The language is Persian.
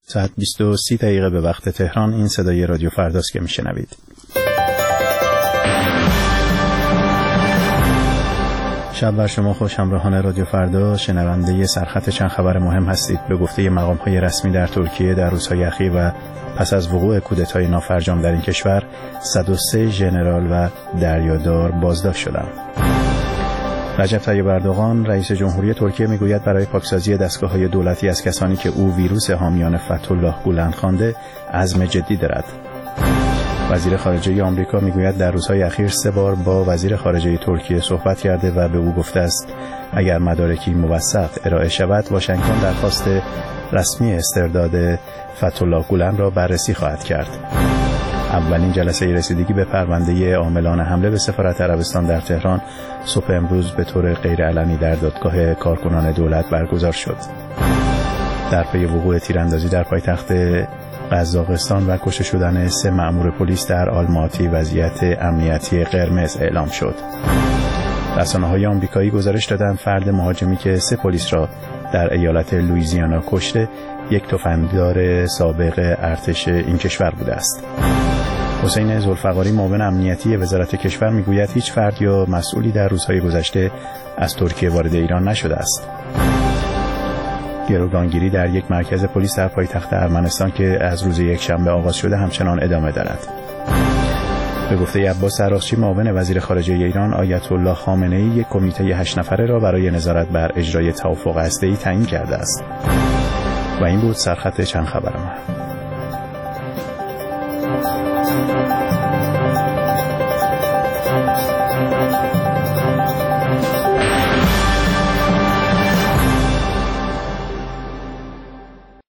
ساعت 20:30 به وقت تهران. این صدای رادیو فرداست که میشنوید. شب بر شما خوش. همراهان رادیو فردا، شنونده سرخط چند خبر مهم هستید. به گفته مقام‌های رسمی در ترکیه در روزهای اخیر و پس از وقوع کودتای نافرجام در این کشور 103 ژنرال و دریادار بازداشت شدند. رجب طیب اردوغان رئیس جمهوری ترکیه میگوید برای پاکسازی دستگاه‌های دولتی از کسانی که او ویروس حامیان فتح‌الله گولن خوانده عزم جدی دارد. وزیر خارجه آمریکا میگوید در روزهای اخیر 3 بار با وزیر خارجه ترکیه صحبت کرده و به او گفته است اگر مدارکی موثق ارائه شود واشنگتن درخواست رسمی استرداد فتح‌الله گولن را بررسی خواهد کرد. اولین جلسه رسیدگی به پرونده عاملان حمله به سفارت عربستان در تهران صبح امروز به طور غیرعلنی در دادگاه کارکنان دولت برگزار شد. در پی وقوع تیراندازی در پایتخت قزاقستان و کشته شدن 3 مأمور پلیس در آلماتی وضعیت امنیتی قرمز اعلام شد. رسانه‌های آمریکایی گزارش دادند فرد مهاجمی که 3 پلیس را در ایالت لوئیزیانا کشته یک تفنگدار سابق ارتش این کشور بوده است. حسین ذوالفقاری معاون امنیتی وزارت کشور میگوید هیچ فرد یا مسئولی در روزهای گذشته از ترکیه وارد ایران نشده است. گروگانگیری در یک مرکز پلیس در پایتخت ارمنستان که از روز یکشنبه آغاز شده همچنان ادامه دارد. به گفته عباس عراقچی معاون وزیر خارجه ایران، آیت الله خامنه‌ای یک کمیته 8 نفره را برای نظارت بر اجرای توافق هسته‌ای تعیین کرده است. و این بود سرخط چند خبر ما.